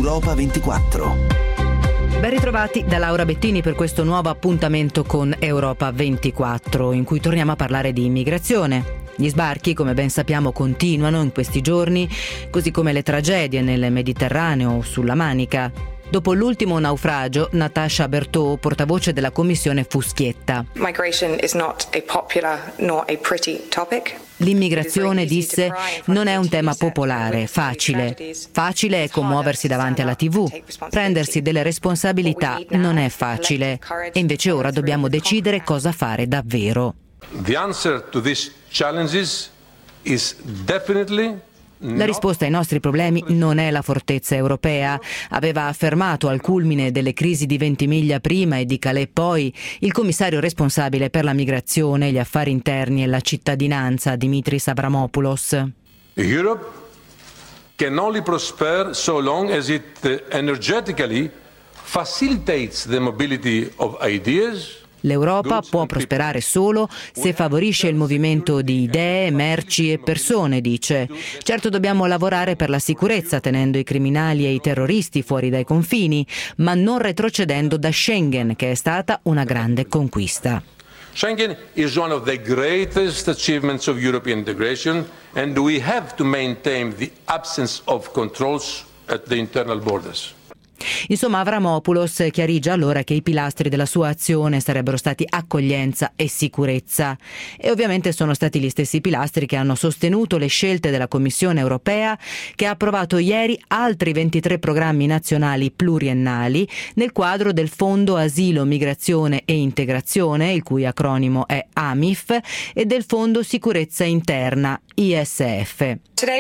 Europa 24. Ben ritrovati da Laura Bettini per questo nuovo appuntamento con Europa 24, in cui torniamo a parlare di immigrazione. Gli sbarchi, come ben sappiamo, continuano in questi giorni, così come le tragedie nel Mediterraneo o sulla Manica. Dopo l'ultimo naufragio, Natasha Berthaud, portavoce della commissione, fu schietta. Migration is not a popular nor a pretty topic. L'immigrazione, disse, non è un tema popolare, facile. Facile è commuoversi davanti alla TV. Prendersi delle responsabilità non è facile. E invece ora dobbiamo decidere cosa fare davvero. The answer to these challenges is definitely La risposta ai nostri problemi non è la fortezza europea, aveva affermato al culmine delle crisi di Ventimiglia prima e di Calais poi il commissario responsabile per la migrazione, gli affari interni e la cittadinanza, Dimitris Avramopoulos. Europe can only prosper so long as it energetically facilitates the mobility of ideas. L'Europa può prosperare solo se favorisce il movimento di idee, merci e persone, dice. Certo dobbiamo lavorare per la sicurezza, tenendo i criminali e i terroristi fuori dai confini, ma non retrocedendo da Schengen, che è stata una grande conquista. Schengen is one of the greatest achievements of European integration, and we have to maintain the absence of controls at the internal borders. Insomma, Avramopoulos chiarì già allora che i pilastri della sua azione sarebbero stati accoglienza e sicurezza. E ovviamente sono stati gli stessi pilastri che hanno sostenuto le scelte della Commissione europea, che ha approvato ieri altri 23 programmi nazionali pluriennali nel quadro del Fondo Asilo, Migrazione e Integrazione, il cui acronimo è AMIF, e del Fondo Sicurezza Interna, ISF.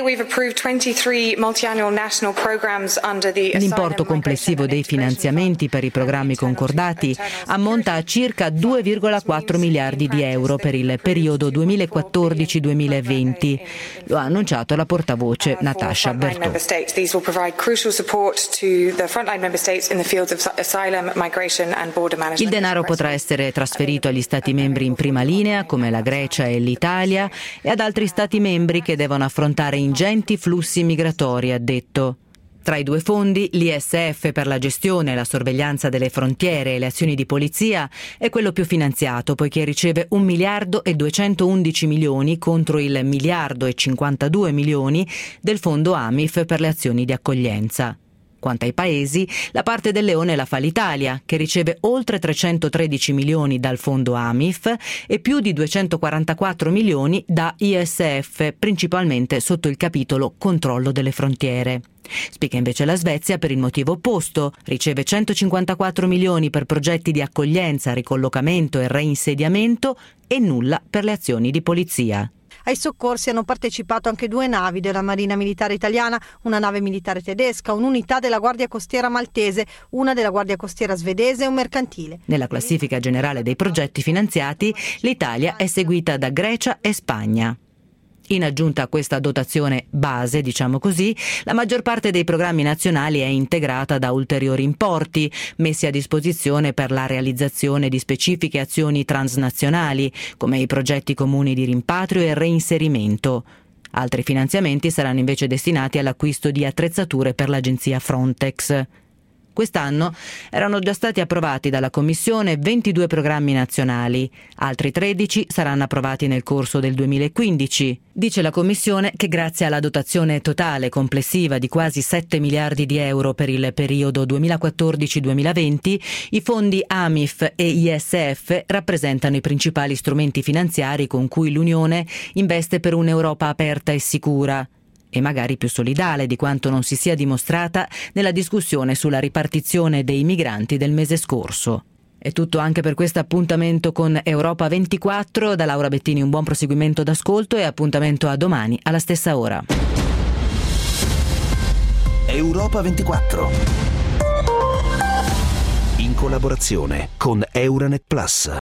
L'importo complessivo dei finanziamenti per i programmi concordati ammonta a circa 2,4 miliardi di euro per il periodo 2014-2020. Lo ha annunciato la portavoce Natasha Berthaud. Il denaro potrà essere trasferito agli Stati membri in prima linea, come la Grecia e l'Italia, e ad altri Stati membri che devono affrontare ingenti flussi migratori, ha detto. Tra i due fondi, l'ISF per la gestione e la sorveglianza delle frontiere e le azioni di polizia è quello più finanziato, poiché riceve 1 miliardo e 211 milioni contro il 1 miliardo e 52 milioni del fondo AMIF per le azioni di accoglienza. Quanto ai paesi, la parte del leone la fa l'Italia, che riceve oltre 313 milioni dal fondo AMIF e più di 244 milioni da ISF, principalmente sotto il capitolo controllo delle frontiere. Spicca invece la Svezia per il motivo opposto, riceve 154 milioni per progetti di accoglienza, ricollocamento e reinsediamento e nulla per le azioni di polizia. Ai soccorsi hanno partecipato anche 2 navi della Marina Militare Italiana, una nave militare tedesca, un'unità della Guardia Costiera maltese, una della Guardia Costiera svedese e un mercantile. Nella classifica generale dei progetti finanziati, l'Italia è seguita da Grecia e Spagna. In aggiunta a questa dotazione base, diciamo così, la maggior parte dei programmi nazionali è integrata da ulteriori importi messi a disposizione per la realizzazione di specifiche azioni transnazionali, come i progetti comuni di rimpatrio e reinserimento. Altri finanziamenti saranno invece destinati all'acquisto di attrezzature per l'agenzia Frontex. Quest'anno erano già stati approvati dalla Commissione 22 programmi nazionali, altri 13 saranno approvati nel corso del 2015. Dice la Commissione che grazie alla dotazione totale complessiva di quasi 7 miliardi di euro per il periodo 2014-2020, i fondi AMIF e ISF rappresentano i principali strumenti finanziari con cui l'Unione investe per un'Europa aperta e sicura, e magari più solidale di quanto non si sia dimostrata nella discussione sulla ripartizione dei migranti del mese scorso. È tutto anche per questo appuntamento con Europa 24. Da Laura Bettini un buon proseguimento d'ascolto e appuntamento a domani alla stessa ora. Europa 24. In collaborazione con Euranet Plus.